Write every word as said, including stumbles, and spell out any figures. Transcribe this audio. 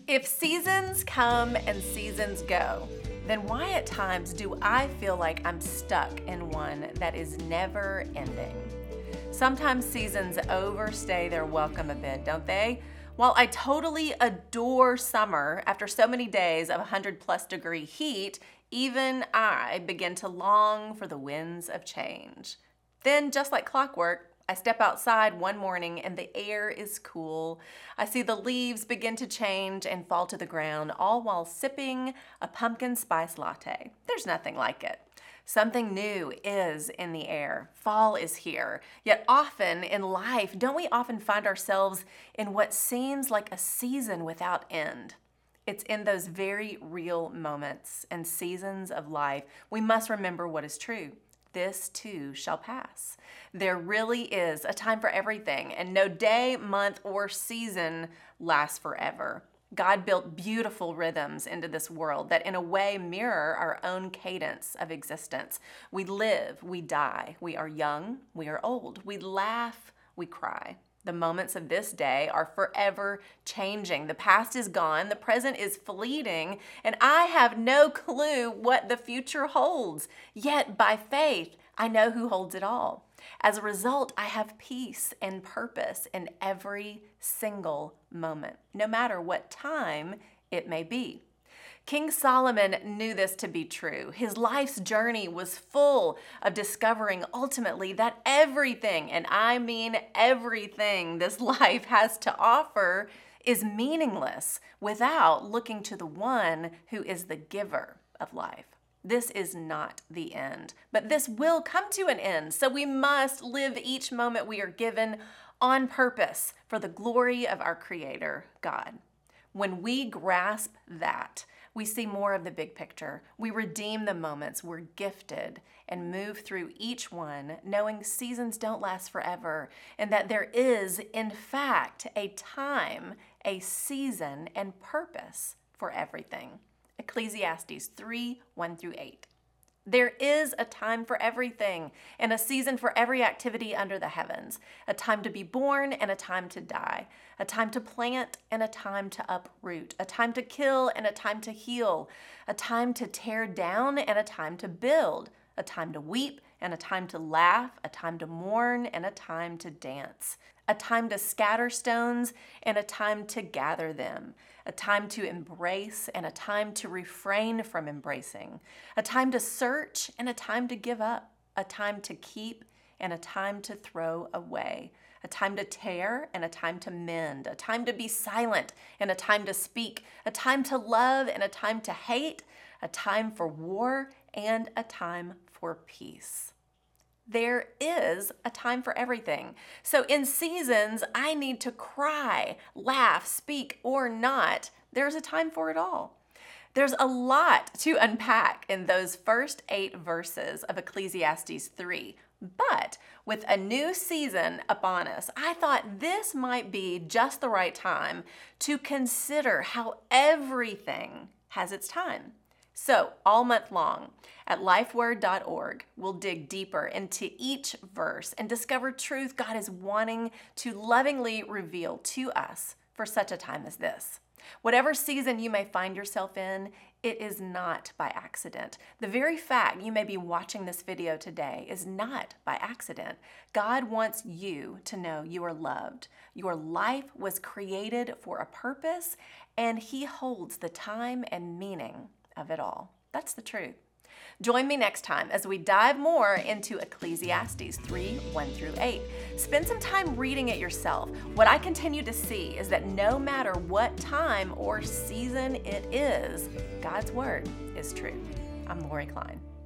If seasons come and seasons go, then why at times do I feel like I'm stuck in one that is never ending? Sometimes seasons overstay their welcome a bit, don't they? While I totally adore summer, after so many days of one hundred plus degree heat, even I begin to long for the winds of change. Then, just like clockwork, I step outside one morning and the air is cool. I see the leaves begin to change and fall to the ground, all while sipping a pumpkin spice latte. There's nothing like it. Something new is in the air. Fall is here. Yet often in life, don't we often find ourselves in what seems like a season without end? It's in those very real moments and seasons of life we must remember what is true. This too shall pass. There really is a time for everything, and no day, month, or season lasts forever. God built beautiful rhythms into this world that in a way mirror our own cadence of existence. We live, we die, we are young, we are old, we laugh, we cry. The moments of this day are forever changing. The past is gone, the present is fleeting, and I have no clue what the future holds. Yet by faith, I know who holds it all. As a result, I have peace and purpose in every single moment, no matter what time it may be. King Solomon knew this to be true. His life's journey was full of discovering ultimately that everything, and I mean everything this life has to offer, is meaningless without looking to the one who is the giver of life. This is not the end, but this will come to an end, so we must live each moment we are given on purpose for the glory of our Creator, God. When we grasp that, we see more of the big picture. We redeem the moments we're gifted and move through each one, knowing seasons don't last forever and that there is, in fact, a time, a season, and purpose for everything. Ecclesiastes three, one through eight. There is a time for everything and a season for every activity under the heavens, a time to be born and a time to die, a time to plant and a time to uproot, a time to kill and a time to heal, a time to tear down and a time to build, a time to weep and a time to laugh, a time to mourn and a time to dance, a time to scatter stones and a time to gather them, a time to embrace and a time to refrain from embracing, a time to search and a time to give up, a time to keep and a time to throw away, a time to tear and a time to mend, a time to be silent and a time to speak, a time to love and a time to hate, a time for war and a time for peace. There is a time for everything. So in seasons, I need to cry, laugh, speak, or not. There's a time for it all. There's a lot to unpack in those first eight verses of Ecclesiastes three. But with a new season upon us, I thought this might be just the right time to consider how everything has its time. So all month long at lifeword dot org, we'll dig deeper into each verse and discover truth God is wanting to lovingly reveal to us for such a time as this. Whatever season you may find yourself in, it is not by accident. The very fact you may be watching this video today is not by accident. God wants you to know you are loved. Your life was created for a purpose, and He holds the time and meaning of it all. That's the truth. Join me next time as we dive more into Ecclesiastes three, one through eight. Spend some time reading it yourself. What I continue to see is that no matter what time or season it is, God's word is true. I'm Lori Klein.